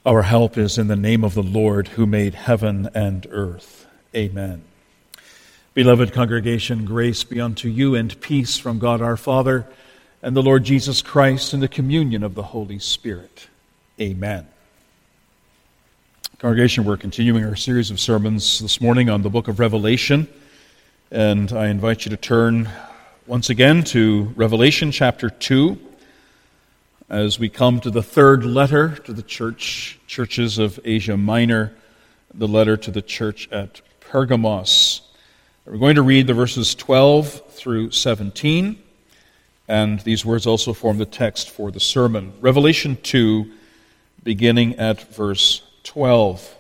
Our help is in the name of the Lord who made heaven and earth. Amen. Beloved congregation, grace be unto you and peace from God our Father and the Lord Jesus Christ and the communion of the Holy Spirit. Amen. Congregation, we're continuing our series of sermons this morning on the book of Revelation, and I invite you to turn once again to Revelation chapter 2 as we come to the third letter to the churches of Asia Minor, the letter to the church at Pergamos. We're going to read the verses 12 through 17, and these words also form the text for the sermon. Revelation 2, beginning at verse 12.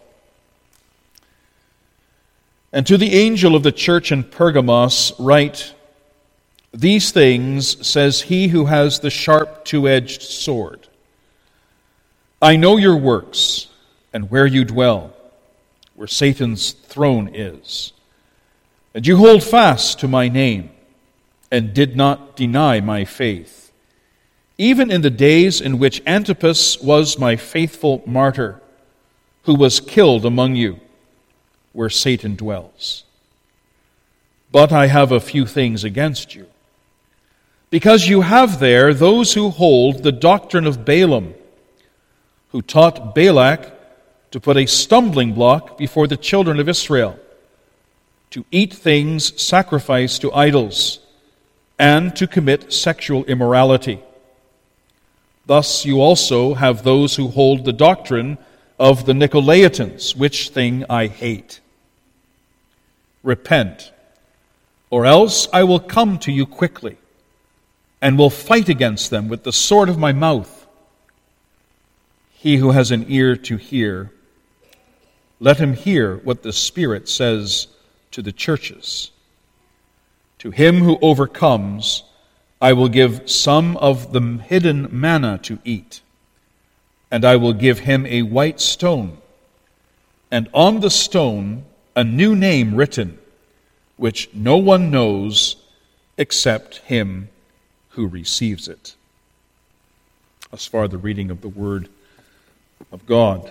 And to the angel of the church in Pergamos write, "These things says he who has the sharp two-edged sword. I know your works and where you dwell, where Satan's throne is. And you hold fast to my name and did not deny my faith, even in the days in which Antipas was my faithful martyr, who was killed among you, where Satan dwells. But I have a few things against you, because you have there those who hold the doctrine of Balaam, who taught Balak to put a stumbling block before the children of Israel, to eat things sacrificed to idols, and to commit sexual immorality. Thus you also have those who hold the doctrine of the Nicolaitans, which thing I hate. Repent, or else I will come to you quickly, and will fight against them with the sword of my mouth. He who has an ear to hear, let him hear what the Spirit says to the churches. To him who overcomes, I will give some of the hidden manna to eat, and I will give him a white stone, and on the stone a new name written, which no one knows except him who receives it." Thus far, the reading of the Word of God.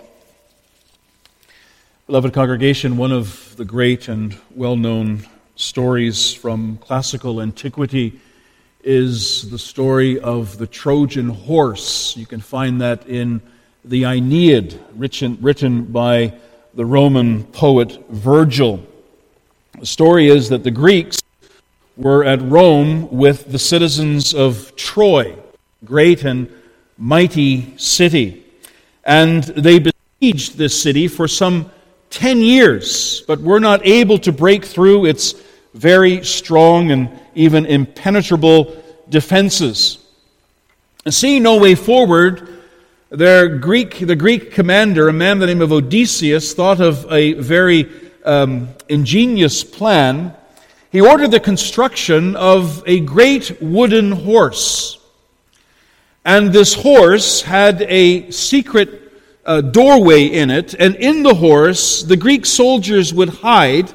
Beloved congregation, one of the great and well-known stories from classical antiquity is the story of the Trojan horse. You can find that in the Aeneid, written by the Roman poet Virgil. The story is that the Greeks were at Rome with the citizens of Troy, great and mighty city. And they besieged this city for some 10 years, but were not able to break through its very strong and even impenetrable defenses. And seeing no way forward, the Greek commander, a man by the name of Odysseus, thought of a very ingenious plan. He ordered the construction of a great wooden horse. And this horse had a secret doorway in it, and in the horse the Greek soldiers would hide,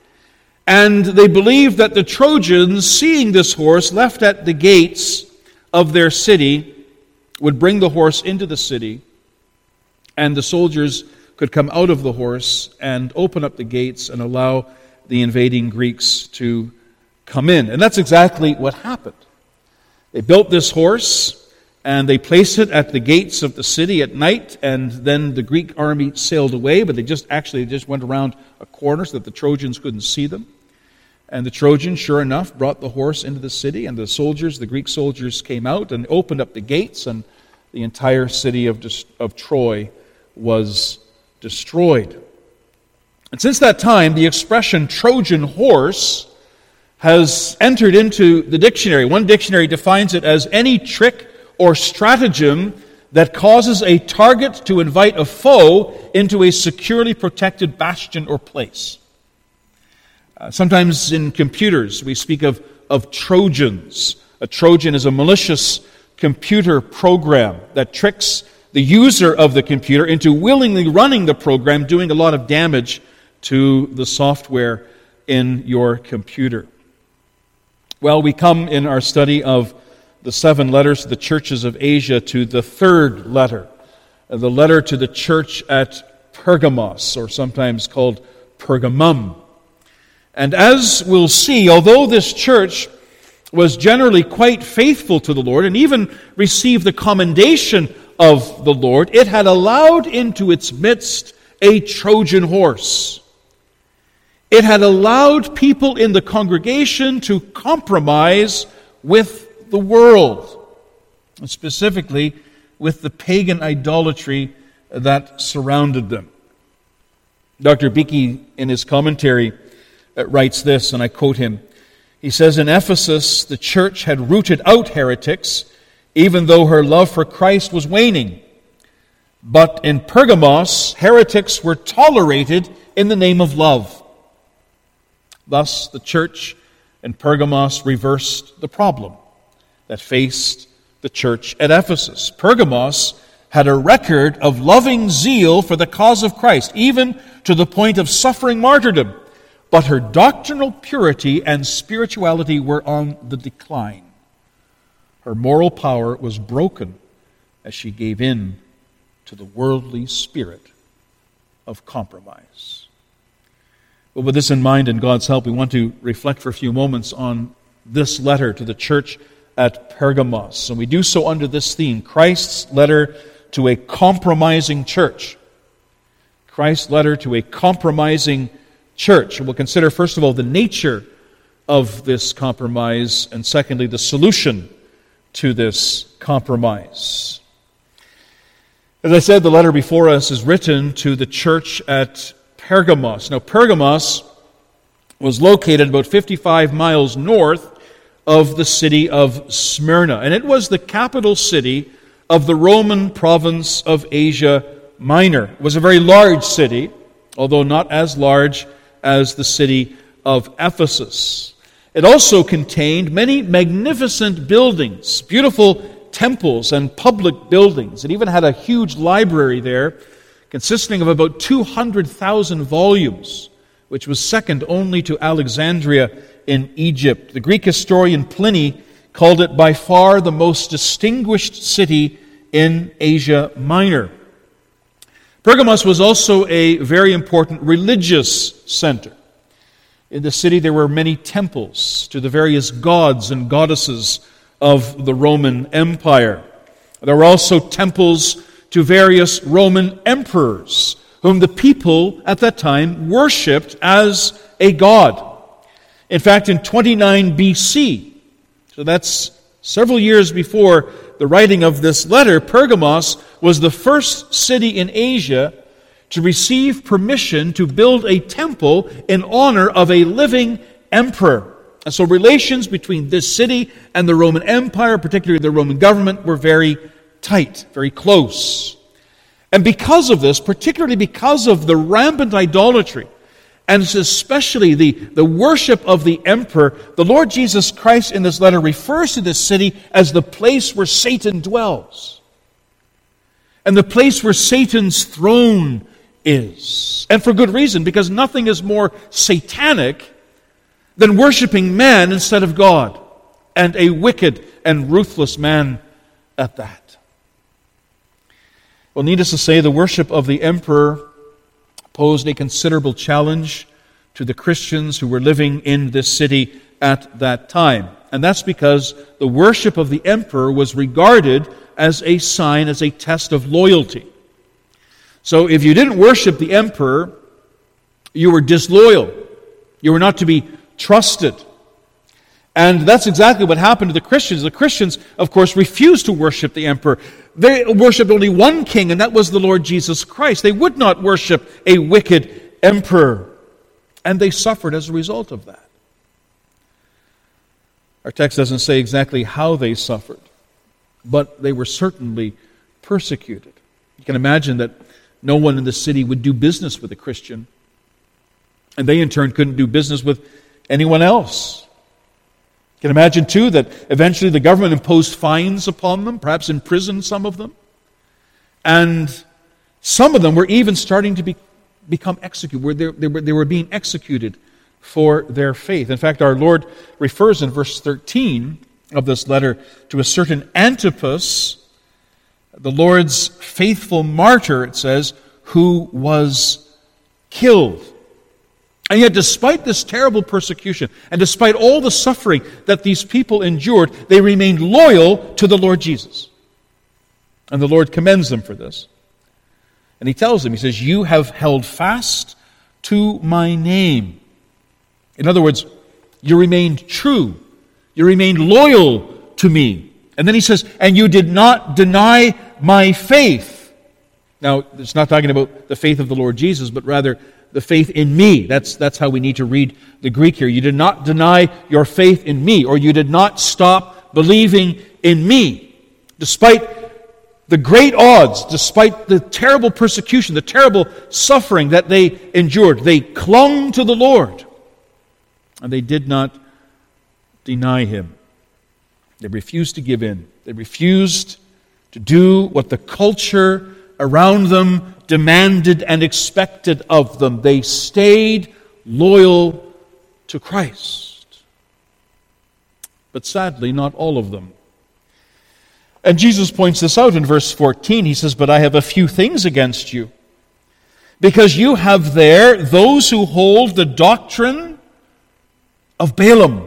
and they believed that the Trojans, seeing this horse left at the gates of their city, would bring the horse into the city, and the soldiers could come out of the horse and open up the gates and allow the invading Greeks to come in. And that's exactly what happened. They built this horse, and they placed it at the gates of the city at night, and then the Greek army sailed away, but they just went around a corner so that the Trojans couldn't see them. And the Trojans, sure enough, brought the horse into the city, and the Greek soldiers came out and opened up the gates, and the entire city of Troy was destroyed. And since that time, the expression Trojan horse has entered into the dictionary. One dictionary defines it as any trick or stratagem that causes a target to invite a foe into a securely protected bastion or place. Sometimes in computers we speak of Trojans. A Trojan is a malicious computer program that tricks the user of the computer into willingly running the program, doing a lot of damage to the software in your computer. Well, we come in our study of the 7 letters to the churches of Asia to the third letter. the letter to the church at Pergamos, or sometimes called Pergamum. And as we'll see, although this church was generally quite faithful to the Lord and even received the commendation of the Lord, it had allowed into its midst a Trojan horse. It had allowed people in the congregation to compromise with the world, and specifically with the pagan idolatry that surrounded them. Dr. Beeke, in his commentary, writes this, and I quote him. He says, "In Ephesus, the church had rooted out heretics, even though her love for Christ was waning. But in Pergamos, heretics were tolerated in the name of love." Thus, the church in Pergamos reversed the problem that faced the church at Ephesus. Pergamos had a record of loving zeal for the cause of Christ, even to the point of suffering martyrdom. But her doctrinal purity and spirituality were on the decline. Her moral power was broken as she gave in to the worldly spirit of compromise. Well, with this in mind and God's help, we want to reflect for a few moments on this letter to the church at Pergamos. And we do so under this theme, Christ's letter to a compromising church. Christ's letter to a compromising church. And we'll consider, first of all, the nature of this compromise, and secondly, the solution to this compromise. As I said, the letter before us is written to the church at Pergamos. Now, Pergamos was located about 55 miles north of the city of Smyrna, and it was the capital city of the Roman province of Asia Minor. It was a very large city, although not as large as the city of Ephesus. It also contained many magnificent buildings, beautiful temples and public buildings. It even had a huge library there, consisting of about 200,000 volumes, which was second only to Alexandria in Egypt. The Greek historian Pliny called it by far the most distinguished city in Asia Minor. Pergamos was also a very important religious center. In the city there were many temples to the various gods and goddesses of the Roman Empire. There were also temples to various Roman emperors, whom the people at that time worshipped as a god. In fact, in 29 BC, so that's several years before the writing of this letter, Pergamos was the first city in Asia to receive permission to build a temple in honor of a living emperor. And so relations between this city and the Roman Empire, particularly the Roman government, were very tight, very close. And because of this, particularly because of the rampant idolatry, and especially the worship of the emperor, the Lord Jesus Christ in this letter refers to this city as the place where Satan dwells, and the place where Satan's throne is. And for good reason, because nothing is more satanic than worshiping man instead of God, and a wicked and ruthless man at that. Well, needless to say, the worship of the emperor posed a considerable challenge to the Christians who were living in this city at that time. And that's because the worship of the emperor was regarded as a sign, as a test of loyalty. So if you didn't worship the emperor, you were disloyal. You were not to be trusted. And that's exactly what happened to the Christians. The Christians, of course, refused to worship the emperor. They worshipped only one king, and that was the Lord Jesus Christ. They would not worship a wicked emperor. And they suffered as a result of that. Our text doesn't say exactly how they suffered, but they were certainly persecuted. You can imagine that no one in the city would do business with a Christian, and they in turn couldn't do business with anyone else. You can imagine too that eventually the government imposed fines upon them, perhaps imprisoned some of them, and some of them were even starting to become executed. They were being executed for their faith. In fact, our Lord refers in verse 13 of this letter to a certain Antipas, the Lord's faithful martyr, it says, who was killed. And yet, despite this terrible persecution, and despite all the suffering that these people endured, they remained loyal to the Lord Jesus. And the Lord commends them for this. And he tells them, he says, "You have held fast to my name." In other words, you remained true. You remained loyal to me. And then he says, "And you did not deny my faith." Now, it's not talking about the faith of the Lord Jesus, but rather the faith in me. That's how we need to read the Greek here. You did not deny your faith in me, or you did not stop believing in me. Despite the great odds, despite the terrible persecution, the terrible suffering that they endured, they clung to the Lord, and they did not deny Him. They refused to give in. They refused to do what the culture around them demanded and expected of them. They stayed loyal to Christ. But sadly, not all of them. And Jesus points this out in verse 14. He says, "But I have a few things against you, because you have there those who hold the doctrine of Balaam,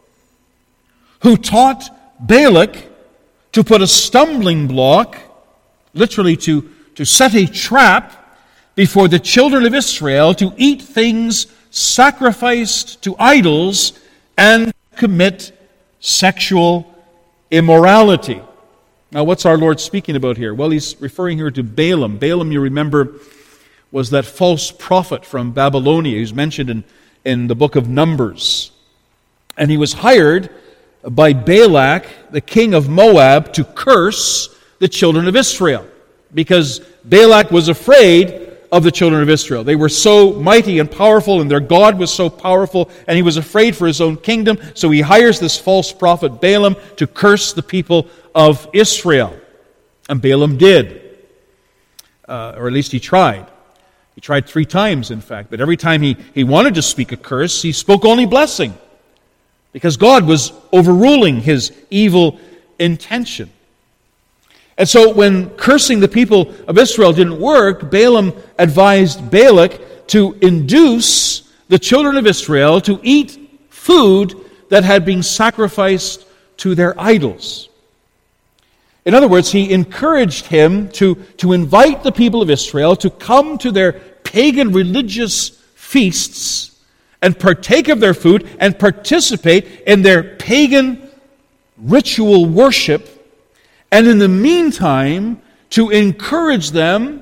who taught Balak to put a stumbling block, literally to set a trap before the children of Israel to eat things sacrificed to idols and commit sexual immorality." Now, what's our Lord speaking about here? Well, He's referring here to Balaam. Balaam, you remember, was that false prophet from Babylonia who's mentioned in the book of Numbers. And he was hired by Balak, the king of Moab, to curse the children of Israel, because Balak was afraid of the children of Israel. They were so mighty and powerful, and their God was so powerful, and he was afraid for his own kingdom, so he hires this false prophet Balaam to curse the people of Israel. And Balaam did. Or at least he tried. He tried 3 times, in fact, but every time he wanted to speak a curse, he spoke only blessing, because God was overruling his evil intention. And so when cursing the people of Israel didn't work, Balaam advised Balak to induce the children of Israel to eat food that had been sacrificed to their idols. In other words, he encouraged him to invite the people of Israel to come to their pagan religious feasts and partake of their food and participate in their pagan ritual worship, and in the meantime, to encourage them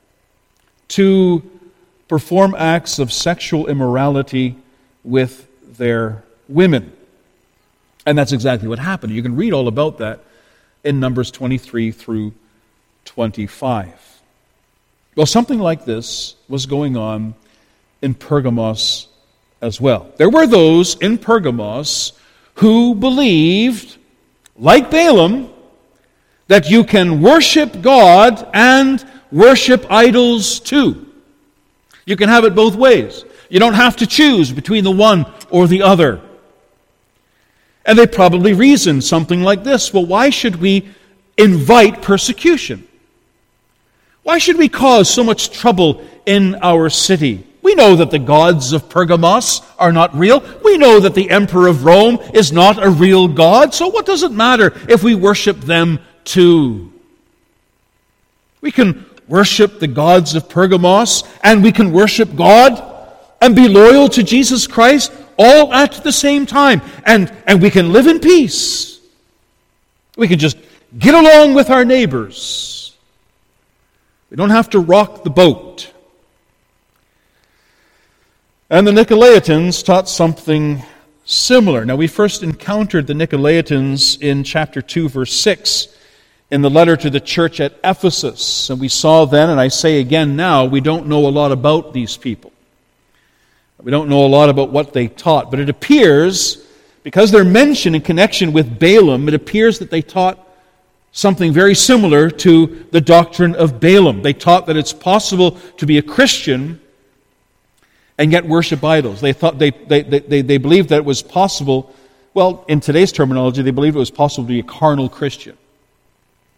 to perform acts of sexual immorality with their women. And that's exactly what happened. You can read all about that in Numbers 23 through 25. Well, something like this was going on in Pergamos as well. There were those in Pergamos who believed, like Balaam, that you can worship God and worship idols too. You can have it both ways. You don't have to choose between the one or the other. And they probably reasoned something like this: well, why should we invite persecution? Why should we cause so much trouble in our city? We know that the gods of Pergamos are not real. We know that the emperor of Rome is not a real god. So what does it matter if we worship them too? We can worship the gods of Pergamos, and we can worship God and be loyal to Jesus Christ all at the same time. And we can live in peace. We can just get along with our neighbors. We don't have to rock the boat. And the Nicolaitans taught something similar. Now, we first encountered the Nicolaitans in chapter 2, verse 6, in the letter to the church at Ephesus. And we saw then, and I say again now, we don't know a lot about these people. We don't know a lot about what they taught, but it appears, because they're mentioned in connection with Balaam, it appears that they taught something very similar to the doctrine of Balaam. They taught that it's possible to be a Christian and yet worship idols. They thought they believed that it was possible. Well, in today's terminology, they believed it was possible to be a carnal Christian.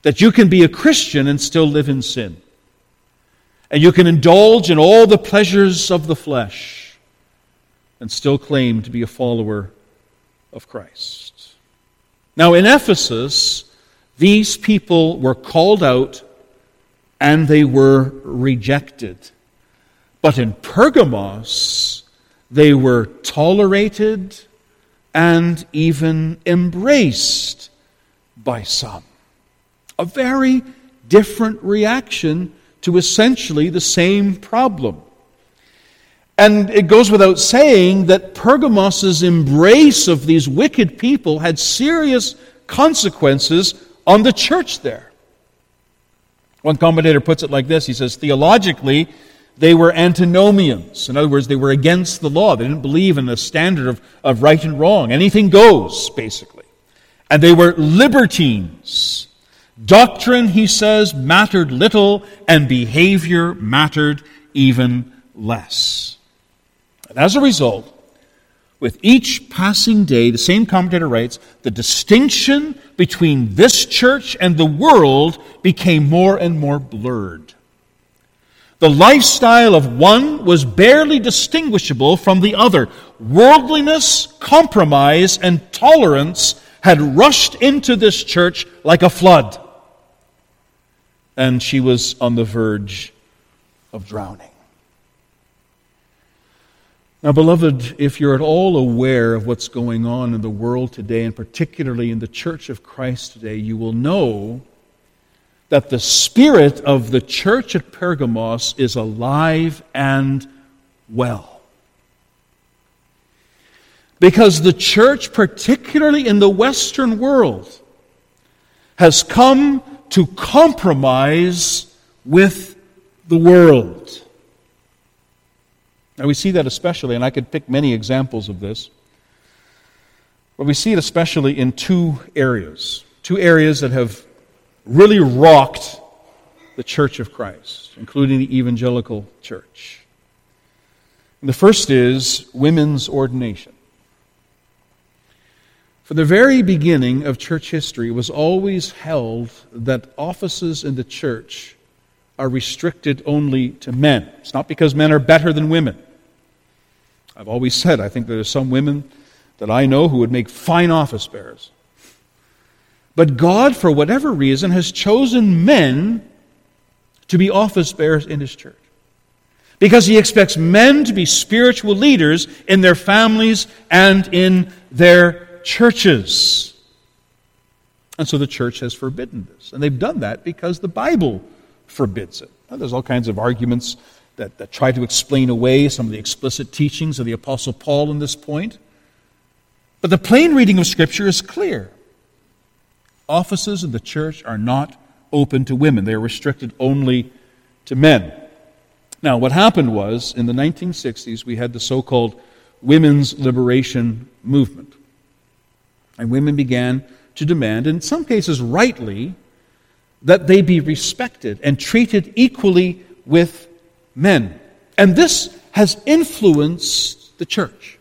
that you can be a Christian and still live in sin. And you can indulge in all the pleasures of the flesh and still claim to be a follower of Christ. Now, in Ephesus, these people were called out and they were rejected. But in Pergamos, they were tolerated and even embraced by some. A very different reaction to essentially the same problem. And it goes without saying that Pergamos' embrace of these wicked people had serious consequences on the church there. One commentator puts it like this. He says, theologically, they were antinomians. In other words, they were against the law. They didn't believe in the standard of right and wrong. Anything goes, basically. And they were libertines. Doctrine, he says, mattered little, and behavior mattered even less. And as a result, with each passing day, the same commentator writes, the distinction between this church and the world became more and more blurred. The lifestyle of one was barely distinguishable from the other. Worldliness, compromise, and tolerance had rushed into this church like a flood. And she was on the verge of drowning. Now, beloved, if you're at all aware of what's going on in the world today, and particularly in the Church of Christ today, you will know that the spirit of the church at Pergamos is alive and well. Because the church, particularly in the Western world, has come to compromise with the world. Now we see that especially, and I could pick many examples of this, but we see it especially in two areas that have really rocked the Church of Christ, including the evangelical church. And the first is women's ordination. From the very beginning of church history, it was always held that offices in the church are restricted only to men. It's not because men are better than women. I've always said, I think there are some women that I know who would make fine office bearers. But God, for whatever reason, has chosen men to be office bearers in His church. Because He expects men to be spiritual leaders in their families and in their churches. And so the church has forbidden this. And they've done that because the Bible forbids it. Now, there's all kinds of arguments that try to explain away some of the explicit teachings of the Apostle Paul on this point. But the plain reading of Scripture is clear. Offices in the church are not open to women. They are restricted only to men. Now, what happened was, in the 1960s, we had the so-called women's liberation movement. And women began to demand, in some cases rightly, that they be respected and treated equally with men. And this has influenced the church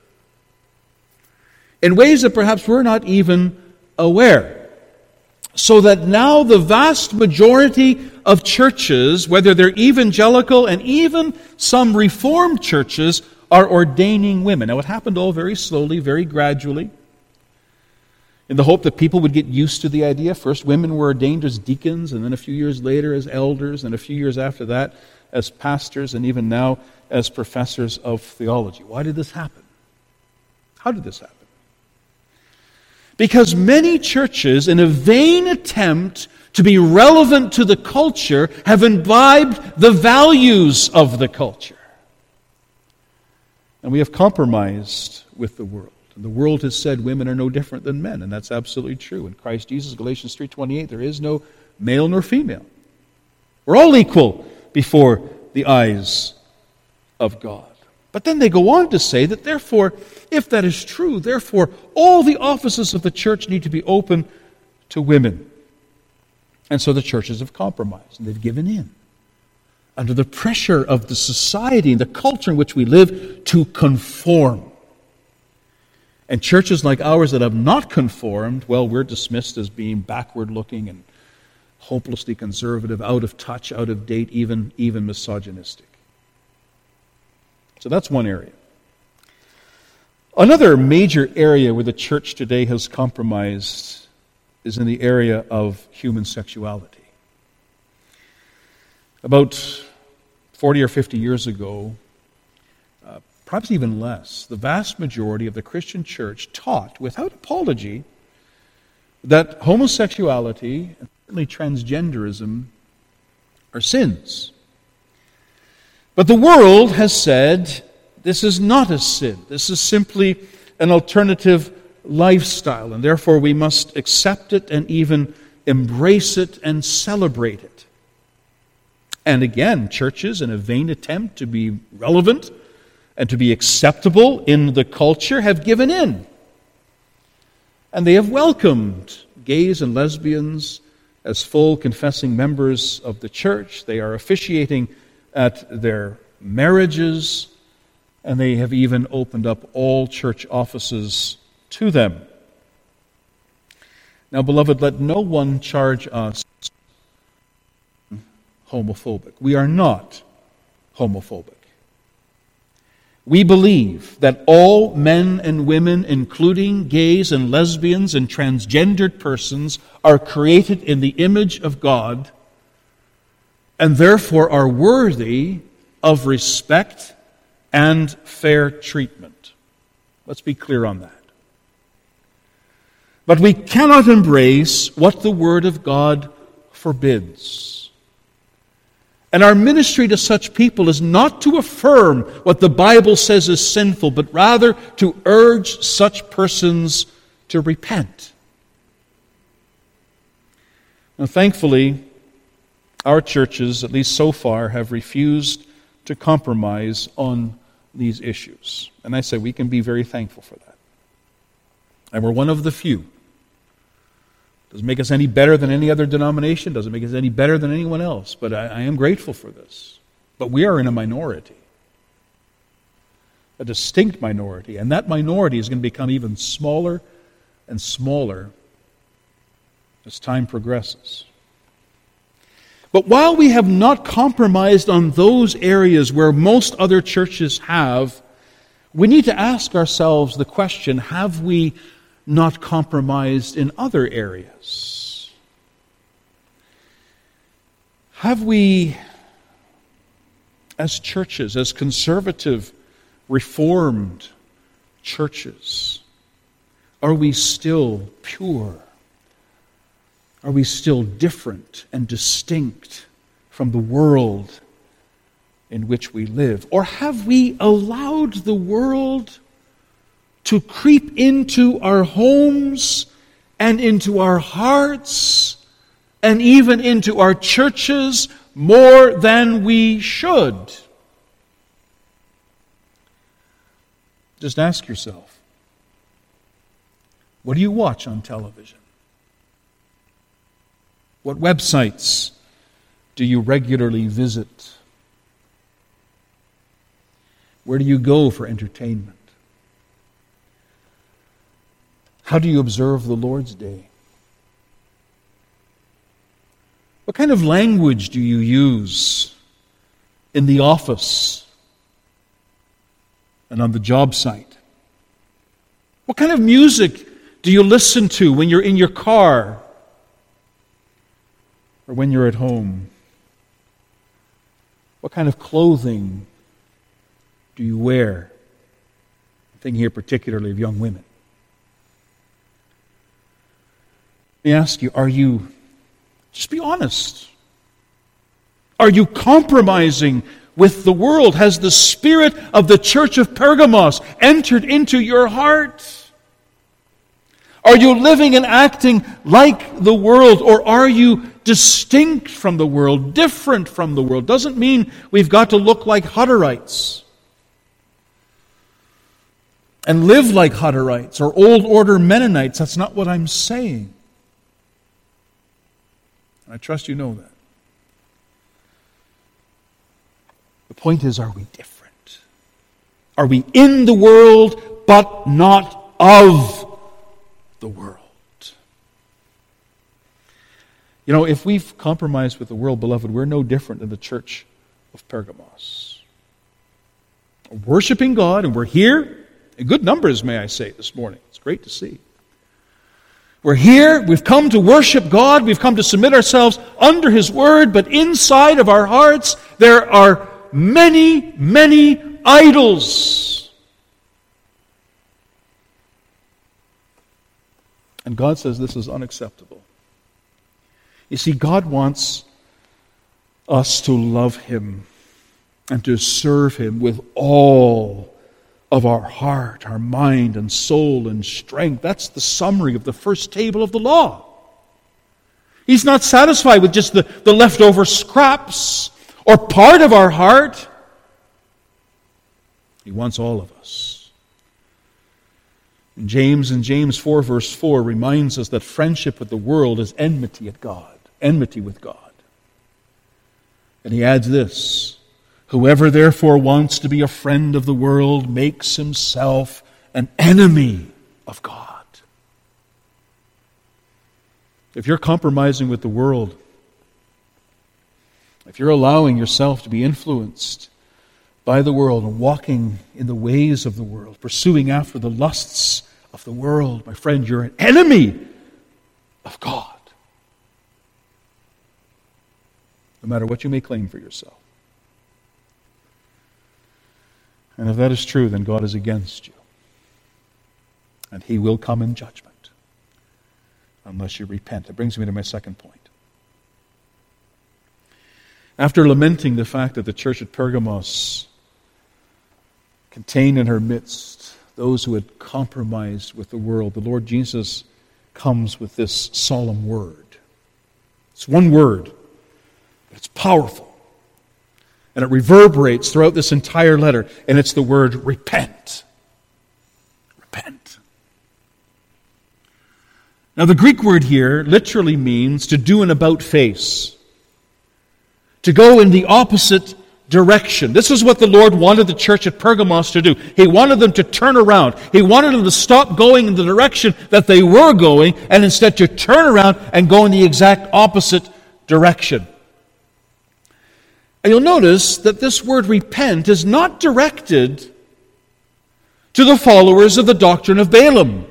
in ways that perhaps we're not even aware. So that now the vast majority of churches, whether they're evangelical and even some Reformed churches, are ordaining women. Now, it happened all very slowly, very gradually, in the hope that people would get used to the idea. First, women were ordained as deacons, and then a few years later as elders, and a few years after that as pastors, and even now as professors of theology. Why did this happen? How did this happen? Because many churches, in a vain attempt to be relevant to the culture, have imbibed the values of the culture. And we have compromised with the world. And the world has said women are no different than men, and that's absolutely true. In Christ Jesus, Galatians 3:28, there is no male nor female. We're all equal before the eyes of God. But then they go on to say that therefore, if that is true, therefore all the offices of the church need to be open to women. And so the churches have compromised and they've given in under the pressure of the society and the culture in which we live to conform. And churches like ours that have not conformed, well, we're dismissed as being backward-looking and hopelessly conservative, out of touch, out of date, even misogynistic. So that's one area. Another major area where the church today has compromised is in the area of human sexuality. About 40 or 50 years ago, perhaps even less, the vast majority of the Christian church taught, without apology, that homosexuality and certainly transgenderism are sins. But the world has said this is not a sin. This is simply an alternative lifestyle, and therefore we must accept it and even embrace it and celebrate it. And again, churches, in a vain attempt to be relevant and to be acceptable in the culture, have given in. And they have welcomed gays and lesbians as full confessing members of the church. They are officiating at their marriages, and they have even opened up all church offices to them. Now, beloved, let no one charge us homophobic. We are not homophobic. We believe that all men and women, including gays and lesbians and transgendered persons, are created in the image of God and therefore are worthy of respect and fair treatment. Let's be clear on that. But we cannot embrace what the Word of God forbids. And our ministry to such people is not to affirm what the Bible says is sinful, but rather to urge such persons to repent. Now, thankfully, our churches, at least so far, have refused to compromise on these issues. And I say we can be very thankful for that. And we're one of the few. Doesn't make us any better than any other denomination, doesn't make us any better than anyone else, but I am grateful for this. But we are in a minority, a distinct minority, and that minority is going to become even smaller and smaller as time progresses. But while we have not compromised on those areas where most other churches have, we need to ask ourselves the question, have we not compromised in other areas? Have we, as churches, as conservative, reformed churches, are we still pure? Are we still different and distinct from the world in which we live? Or have we allowed the world to creep into our homes and into our hearts and even into our churches more than we should? Just ask yourself, what do you watch on television? What websites do you regularly visit? Where do you go for entertainment? How do you observe the Lord's Day? What kind of language do you use in the office and on the job site? What kind of music do you listen to when you're in your car or when you're at home? What kind of clothing do you wear? I'm thinking here particularly of young women. Let me ask you, just be honest. Are you compromising with the world? Has the spirit of the church of Pergamos entered into your heart? Are you living and acting like the world, or are you distinct from the world, different from the world? Doesn't mean we've got to look like Hutterites and live like Hutterites or Old Order Mennonites. That's not what I'm saying. I trust you know that. The point is, are we different? Are we in the world but not of the world? You know, if we've compromised with the world, beloved, we're no different than the church of Pergamos. We're worshiping God, and we're here in good numbers, may I say, this morning. It's great to see. We're here, we've come to worship God, we've come to submit ourselves under His Word, but inside of our hearts there are many, many idols. And God says this is unacceptable. You see, God wants us to love Him and to serve Him with all of our heart, our mind, and soul, and strength. That's the summary of the first table of the law. He's not satisfied with just the leftover scraps or part of our heart. He wants all of us. And James 4 verse 4 reminds us that friendship with the world is enmity with God. And he adds this: whoever therefore wants to be a friend of the world makes himself an enemy of God. If you're compromising with the world, if you're allowing yourself to be influenced by the world and walking in the ways of the world, pursuing after the lusts of the world, my friend, you're an enemy of God. No matter what you may claim for yourself. And if that is true, then God is against you. And He will come in judgment unless you repent. That brings me to my second point. After lamenting the fact that the church at Pergamos contained in her midst those who had compromised with the world, the Lord Jesus comes with this solemn word. It's one word, but it's powerful. And it reverberates throughout this entire letter, and it's the word repent. Repent. Now the Greek word here literally means to do an about-face. To go in the opposite direction. This is what the Lord wanted the church at Pergamos to do. He wanted them to turn around. He wanted them to stop going in the direction that they were going, and instead to turn around and go in the exact opposite direction. And you'll notice that this word repent is not directed to the followers of the doctrine of Balaam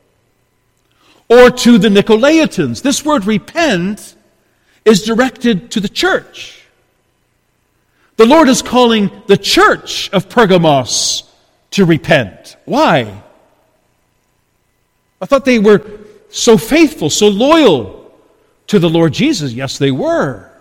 or to the Nicolaitans. This word repent is directed to the church. The Lord is calling the church of Pergamos to repent. Why? I thought they were so faithful, so loyal to the Lord Jesus. Yes, they were.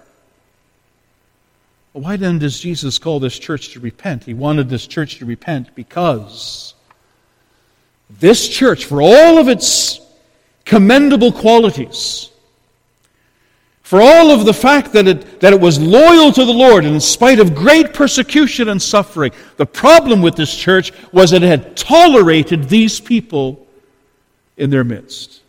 Why then does Jesus call this church to repent? He wanted this church to repent because this church, for all of its commendable qualities, for all of the fact that it was loyal to the Lord and in spite of great persecution and suffering, the problem with this church was that it had tolerated these people in their midst.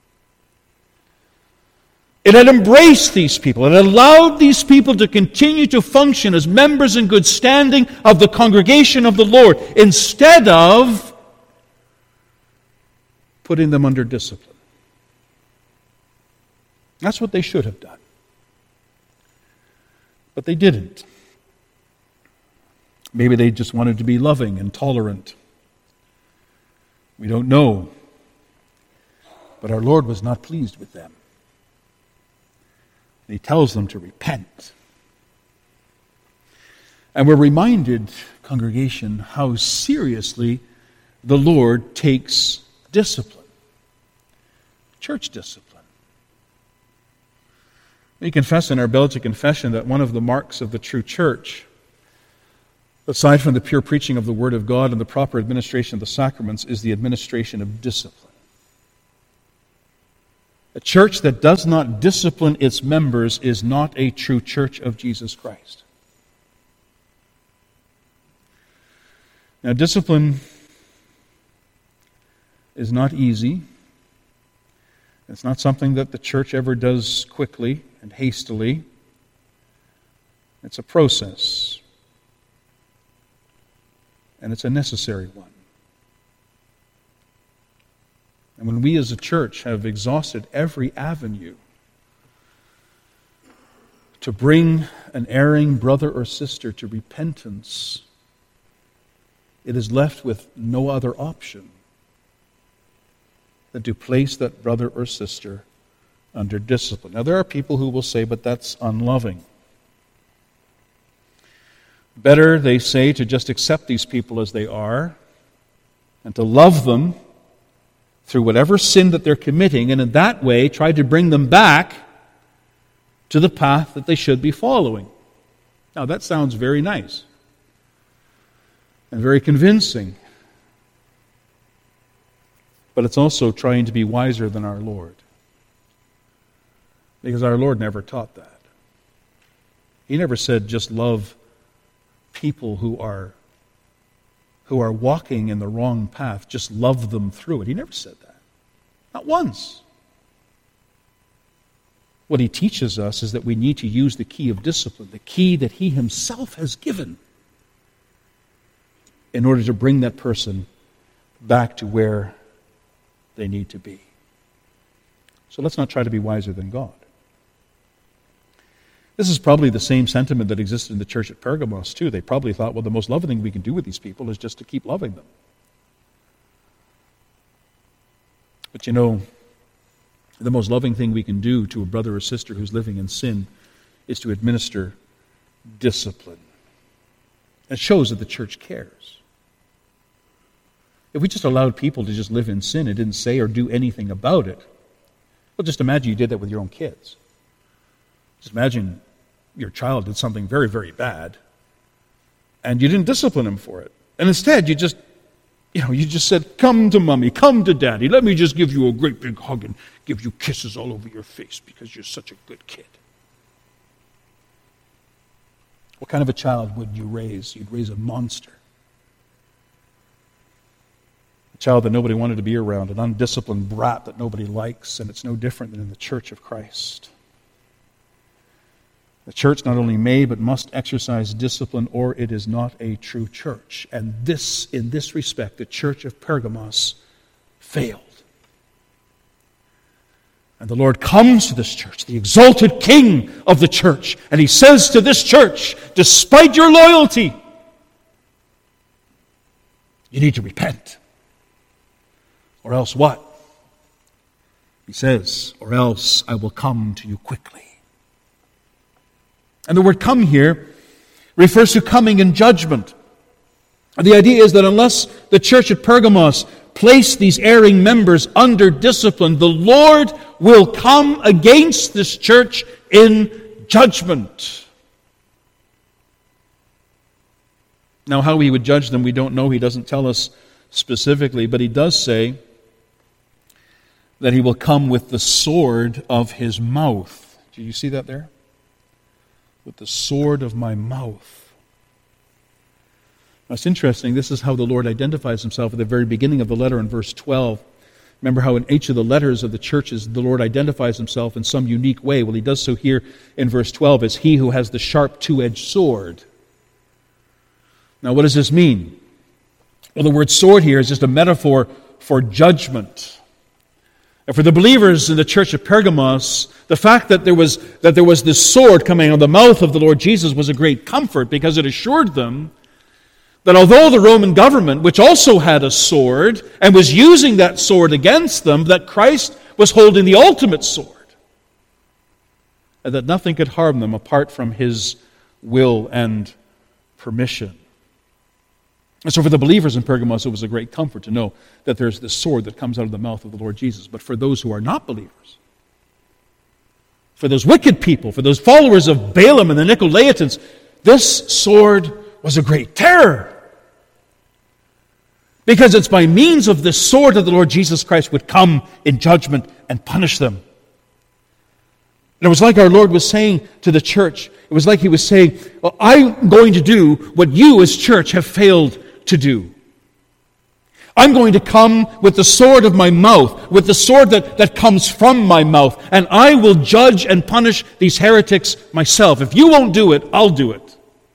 It had embraced these people. It allowed these people to continue to function as members in good standing of the congregation of the Lord instead of putting them under discipline. That's what they should have done. But they didn't. Maybe they just wanted to be loving and tolerant. We don't know. But our Lord was not pleased with them. He tells them to repent. And we're reminded, congregation, how seriously the Lord takes discipline. Church discipline. We confess in our Belgian confession that one of the marks of the true church, aside from the pure preaching of the Word of God and the proper administration of the sacraments, is the administration of discipline. A church that does not discipline its members is not a true church of Jesus Christ. Now, discipline is not easy. It's not something that the church ever does quickly and hastily. It's a process. And it's a necessary one. And when we as a church have exhausted every avenue to bring an erring brother or sister to repentance, it is left with no other option than to place that brother or sister under discipline. Now, there are people who will say, but that's unloving. Better, they say, to just accept these people as they are and to love them through whatever sin that they're committing, and in that way try to bring them back to the path that they should be following. Now, that sounds very nice and very convincing, but it's also trying to be wiser than our Lord, because our Lord never taught that. He never said just love people who are walking in the wrong path, just love them through it. He never said that. Not once. What he teaches us is that we need to use the key of discipline, the key that he himself has given, in order to bring that person back to where they need to be. So let's not try to be wiser than God. This is probably the same sentiment that existed in the church at Pergamos, too. They probably thought, well, the most loving thing we can do with these people is just to keep loving them. But you know, the most loving thing we can do to a brother or sister who's living in sin is to administer discipline. It shows that the church cares. If we just allowed people to just live in sin and didn't say or do anything about it, well, just imagine you did that with your own kids. Just imagine your child did something very, very bad, and you didn't discipline him for it. And instead, you just said, come to mommy, come to daddy, let me just give you a great big hug and give you kisses all over your face because you're such a good kid. What kind of a child would you raise? You'd raise a monster. A child that nobody wanted to be around, an undisciplined brat that nobody likes, and it's no different than in the church of Christ. The church not only may, but must exercise discipline, or it is not a true church. And in this respect, the church of Pergamos failed. And the Lord comes to this church, the exalted King of the church, and He says to this church, despite your loyalty, you need to repent. Or else what? He says, or else I will come to you quickly. And the word come here refers to coming in judgment. And the idea is that unless the church at Pergamos placed these erring members under discipline, the Lord will come against this church in judgment. Now, how He would judge them, we don't know. He doesn't tell us specifically, but He does say that He will come with the sword of His mouth. Do you see that there? With the sword of my mouth. Now, it's interesting. This is how the Lord identifies Himself at the very beginning of the letter in verse 12. Remember how in each of the letters of the churches the Lord identifies Himself in some unique way. Well, He does so here in verse 12 as He who has the sharp two-edged sword. Now, what does this mean? Well, the word sword here is just a metaphor for judgment. And for the believers in the church of Pergamos, the fact that there was this sword coming out of the mouth of the Lord Jesus was a great comfort, because it assured them that although the Roman government, which also had a sword and was using that sword against them, that Christ was holding the ultimate sword, and that nothing could harm them apart from His will and permission. And so for the believers in Pergamos, it was a great comfort to know that there's this sword that comes out of the mouth of the Lord Jesus. But for those who are not believers, for those wicked people, for those followers of Balaam and the Nicolaitans, this sword was a great terror. Because it's by means of this sword that the Lord Jesus Christ would come in judgment and punish them. And it was like our Lord was saying to the church, it was like He was saying, well, I'm going to do what you as church have failed to do. I'm going to come with the sword of my mouth, with the sword that comes from my mouth, and I will judge and punish these heretics myself. If you won't do it, I'll do it.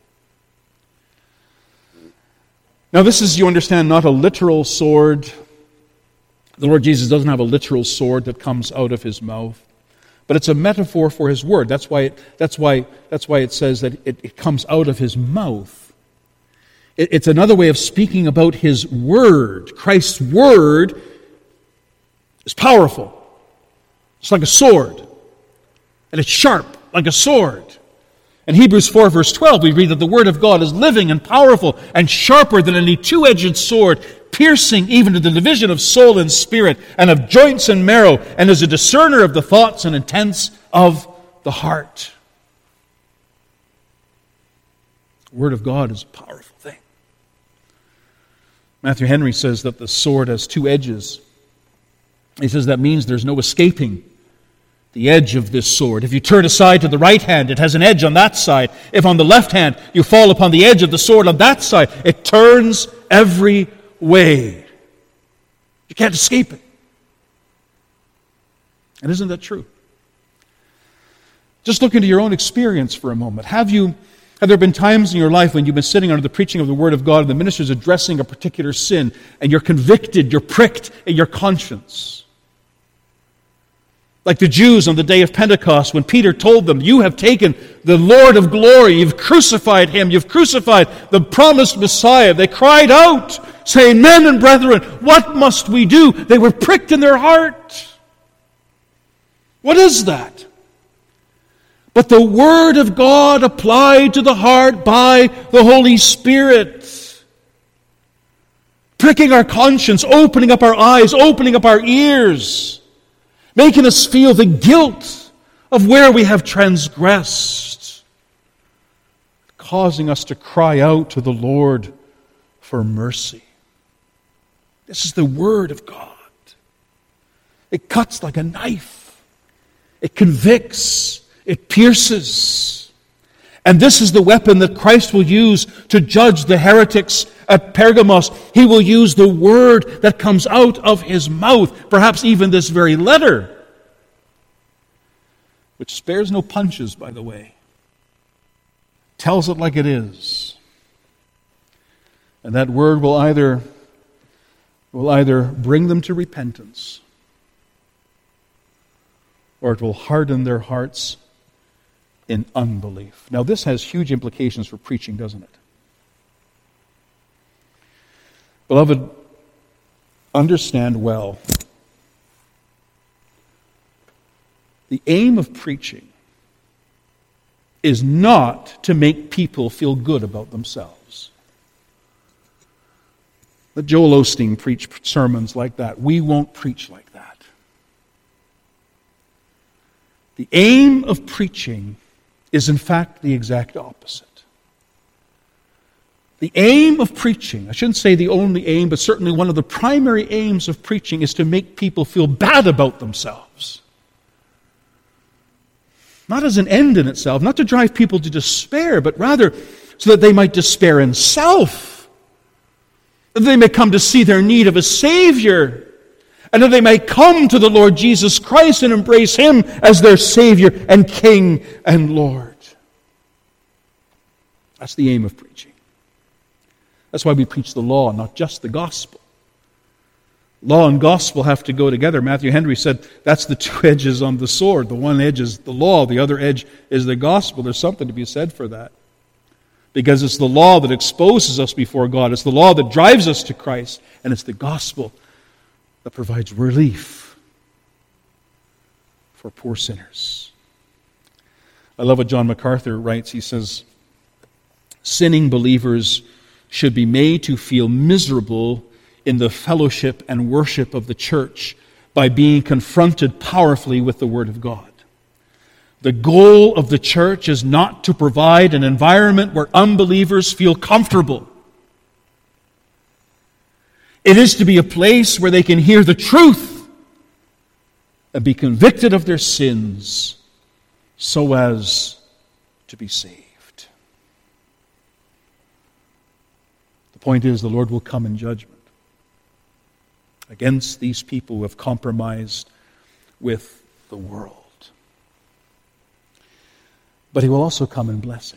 Now this is, you understand, not a literal sword. The Lord Jesus doesn't have a literal sword that comes out of His mouth. But it's a metaphor for his word. That's why it says that it comes out of his mouth. It's another way of speaking about his word. Christ's word is powerful. It's like a sword. And it's sharp, like a sword. In Hebrews 4, verse 12, we read that the word of God is living and powerful and sharper than any two-edged sword, piercing even to the division of soul and spirit and of joints and marrow, and is a discerner of the thoughts and intents of the heart. The word of God is a powerful thing. Matthew Henry says that the sword has two edges. He says that means there's no escaping the edge of this sword. If you turn aside to the right hand, it has an edge on that side. If on the left hand you fall upon the edge of the sword on that side, it turns every way. You can't escape it. And isn't that true? Just look into your own experience for a moment. Have there been times in your life when you've been sitting under the preaching of the Word of God and the minister's addressing a particular sin and you're convicted, you're pricked in your conscience? Like the Jews on the day of Pentecost when Peter told them, you have taken the Lord of glory, you've crucified him, you've crucified the promised Messiah. They cried out, saying, men and brethren, what must we do? They were pricked in their heart. What is that? But the Word of God applied to the heart by the Holy Spirit. Pricking our conscience, opening up our eyes, opening up our ears, making us feel the guilt of where we have transgressed, causing us to cry out to the Lord for mercy. This is the Word of God. It cuts like a knife. It convicts. It pierces. And this is the weapon that Christ will use to judge the heretics at Pergamos. He will use the word that comes out of his mouth, perhaps even this very letter, which spares no punches, by the way. Tells it like it is. And that word will either bring them to repentance, or it will harden their hearts in unbelief. Now, this has huge implications for preaching, doesn't it? Beloved, understand well. The aim of preaching is not to make people feel good about themselves. Let Joel Osteen preach sermons like that. We won't preach like that. The aim of preaching is in fact the exact opposite. The aim of preaching, I shouldn't say the only aim, but certainly one of the primary aims of preaching is to make people feel bad about themselves. Not as an end in itself, not to drive people to despair, but rather so that they might despair in self. That they may come to see their need of a Savior. And that they may come to the Lord Jesus Christ and embrace Him as their Savior and King and Lord. That's the aim of preaching. That's why we preach the law, not just the gospel. Law and gospel have to go together. Matthew Henry said that's the two edges on the sword. The one edge is the law, the other edge is the gospel. There's something to be said for that. Because it's the law that exposes us before God. It's the law that drives us to Christ. And it's the gospel that provides relief for poor sinners. I love what John MacArthur writes. He says, sinning believers should be made to feel miserable in the fellowship and worship of the church by being confronted powerfully with the Word of God. The goal of the church is not to provide an environment where unbelievers feel comfortable. It is to be a place where they can hear the truth and be convicted of their sins so as to be saved. The point is, the Lord will come in judgment against these people who have compromised with the world. But He will also come in blessing.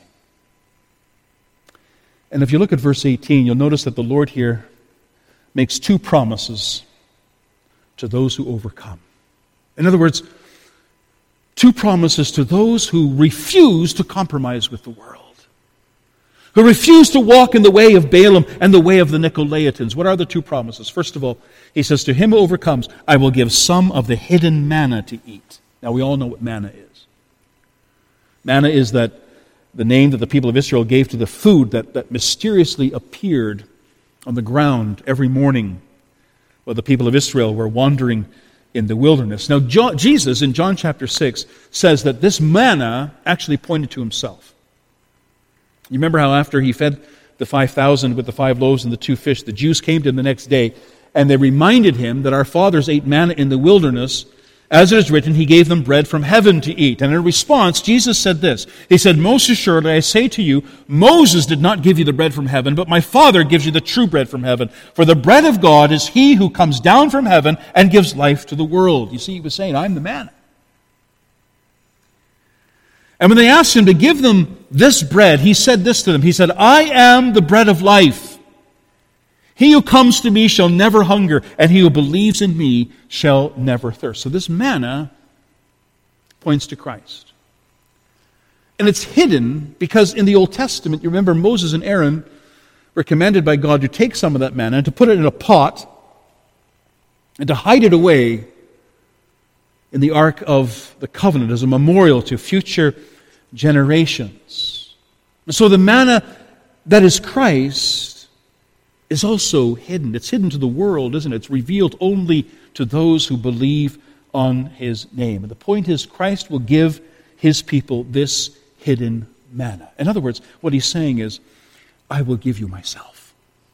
And if you look at verse 18, you'll notice that the Lord here makes two promises to those who overcome. In other words, two promises to those who refuse to compromise with the world, who refuse to walk in the way of Balaam and the way of the Nicolaitans. What are the two promises? First of all, he says, to him who overcomes, I will give some of the hidden manna to eat. Now, we all know what manna is. Manna is the name that the people of Israel gave to the food that mysteriously appeared on the ground every morning while the people of Israel were wandering in the wilderness. Now, Jesus, in John chapter 6, says that this manna actually pointed to himself. You remember how after he fed the 5,000 with the 5 loaves and the 2 fish, the Jews came to him the next day, and they reminded him that our fathers ate manna in the wilderness. As it is written, he gave them bread from heaven to eat. And in response, Jesus said this. He said, most assuredly, I say to you, Moses did not give you the bread from heaven, but my Father gives you the true bread from heaven. For the bread of God is he who comes down from heaven and gives life to the world. You see, he was saying, I'm the manna. And when they asked him to give them this bread, he said this to them. He said, I am the bread of life. He who comes to me shall never hunger, and he who believes in me shall never thirst. So this manna points to Christ. And it's hidden because in the Old Testament, you remember Moses and Aaron were commanded by God to take some of that manna and to put it in a pot and to hide it away in the Ark of the Covenant as a memorial to future generations. And so the manna that is Christ is also hidden. It's hidden to the world, isn't it? It's revealed only to those who believe on his name. And the point is, Christ will give his people this hidden manna. In other words, what he's saying is, I will give you myself.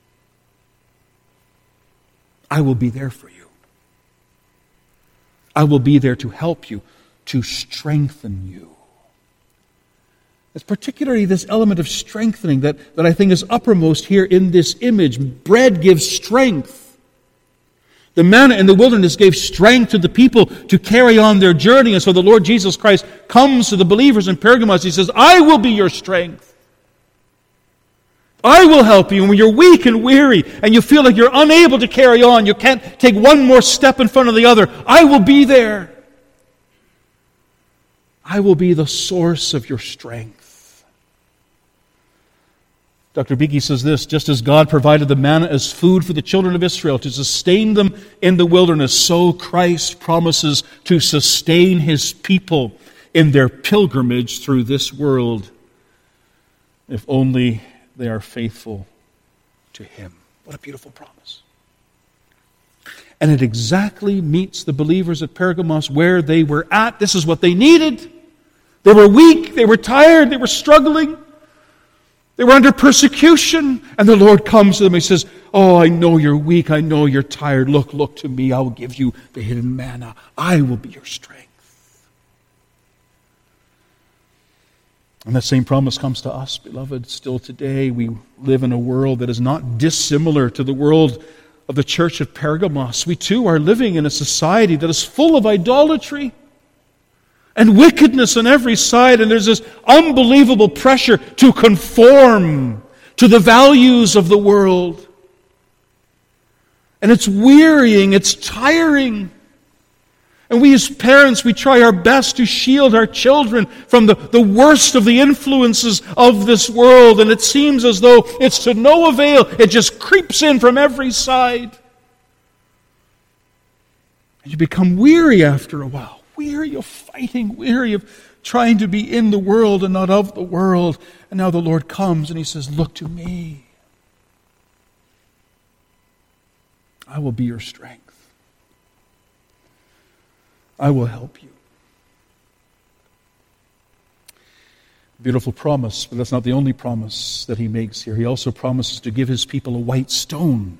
I will be there for you. I will be there to help you, to strengthen you. It's particularly this element of strengthening that I think is uppermost here in this image. Bread gives strength. The manna in the wilderness gave strength to the people to carry on their journey. And so the Lord Jesus Christ comes to the believers in Pergamos. He says, I will be your strength. I will help you. And when you're weak and weary and you feel like you're unable to carry on, you can't take one more step in front of the other, I will be there. I will be the source of your strength. Dr. Beeke says this, just as God provided the manna as food for the children of Israel to sustain them in the wilderness, so Christ promises to sustain his people in their pilgrimage through this world, if only they are faithful to him. What a beautiful promise. And it exactly meets the believers at Pergamos where they were at. This is what they needed. They were weak, they were tired, they were struggling. They were under persecution, and the Lord comes to them and says, oh, I know you're weak, I know you're tired. Look to me, I will give you the hidden manna. I will be your strength. And that same promise comes to us, beloved, still today. We live in a world that is not dissimilar to the world of the church at Pergamos. We too are living in a society that is full of idolatry and wickedness on every side, and there's this unbelievable pressure to conform to the values of the world. And it's wearying, it's tiring. And we as parents, we try our best to shield our children from the worst of the influences of this world, and it seems as though it's to no avail. It just creeps in from every side. And you become weary after a while. Weary of fighting, weary of trying to be in the world and not of the world. And now the Lord comes and he says, look to me. I will be your strength. I will help you. Beautiful promise, but that's not the only promise that he makes here. He also promises to give his people a white stone.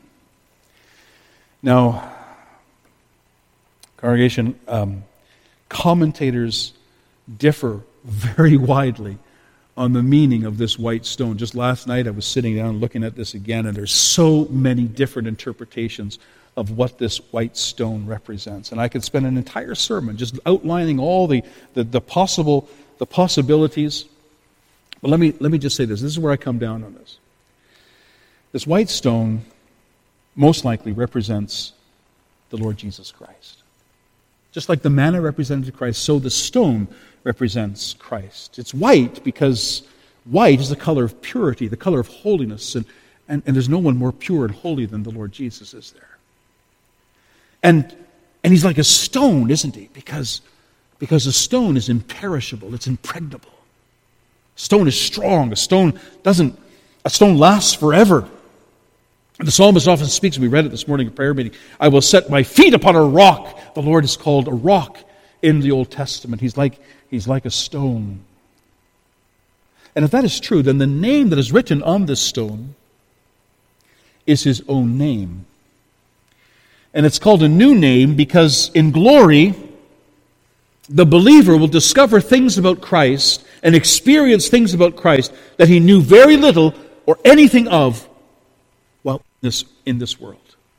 Now, congregation, commentators differ very widely on the meaning of this white stone. Just last night I was sitting down looking at this again, and there's so many different interpretations of what this white stone represents. And I could spend an entire sermon just outlining all the possibilities. But let me just say this. This is where I come down on this. This white stone most likely represents the Lord Jesus Christ. Just like the manna represented Christ, so the stone represents Christ. It's white because white is the color of purity, the color of holiness, and there's no one more pure and holy than the Lord Jesus is there. And he's like a stone, isn't he? Because a stone is imperishable, it's impregnable. Stone is strong. A stone lasts forever. And the psalmist often speaks, we read it this morning at prayer meeting, I will set my feet upon a rock. The Lord is called a rock in the Old Testament. He's like a stone. And if that is true, then the name that is written on this stone is his own name. And it's called a new name because in glory, the believer will discover things about Christ and experience things about Christ that he knew very little or anything of while in this world.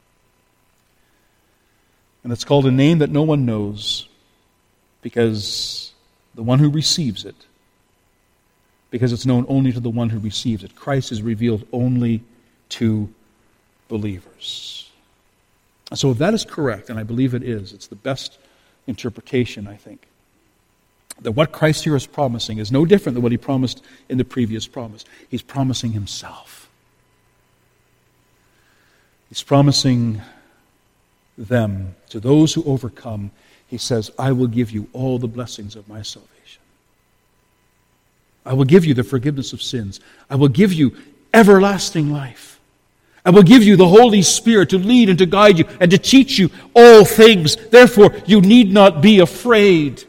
And it's called a name that no one knows because the one who receives it, because it's known only to the one who receives it. Christ is revealed only to believers. And so if that is correct, and I believe it is, it's the best interpretation, I think, that what Christ here is promising is no different than what he promised in the previous promise. He's promising himself. He's promising them, to those who overcome, he says, I will give you all the blessings of my salvation. I will give you the forgiveness of sins. I will give you everlasting life. I will give you the Holy Spirit to lead and to guide you and to teach you all things. Therefore, you need not be afraid.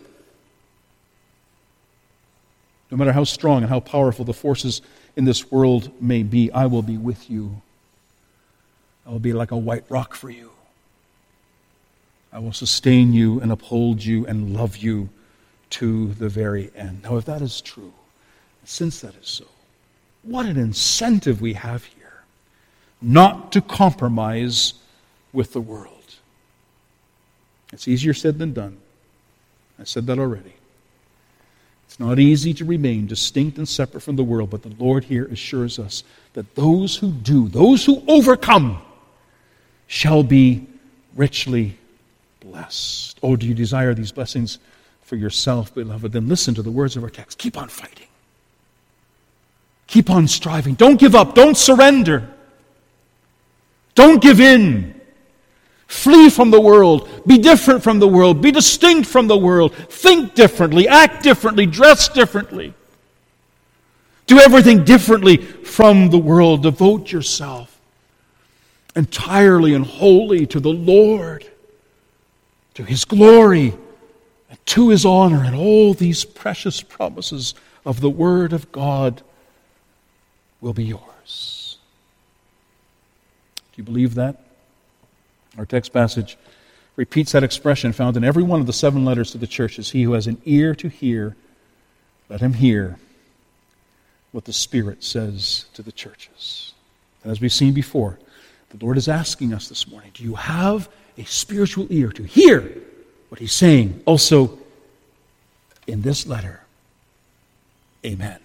No matter how strong and how powerful the forces in this world may be, I will be with you. I will be like a white rock for you. I will sustain you and uphold you and love you to the very end. Now, if that is true, since that is so, what an incentive we have here not to compromise with the world. It's easier said than done. I said that already. It's not easy to remain distinct and separate from the world, but the Lord here assures us that those who do, those who overcome, shall be richly blessed. Oh, do you desire these blessings for yourself, beloved? Then listen to the words of our text. Keep on fighting. Keep on striving. Don't give up. Don't surrender. Don't give in. Flee from the world. Be different from the world. Be distinct from the world. Think differently. Act differently. Dress differently. Do everything differently from the world. Devote yourself entirely and wholly to the Lord, to his glory, and to his honor, and all these precious promises of the Word of God will be yours. Do you believe that? Our text passage repeats that expression found in every one of the 7 letters to the churches. He who has an ear to hear, let him hear what the Spirit says to the churches. And as we've seen before, the Lord is asking us this morning, do you have a spiritual ear to hear what he's saying? Also, in this letter, amen.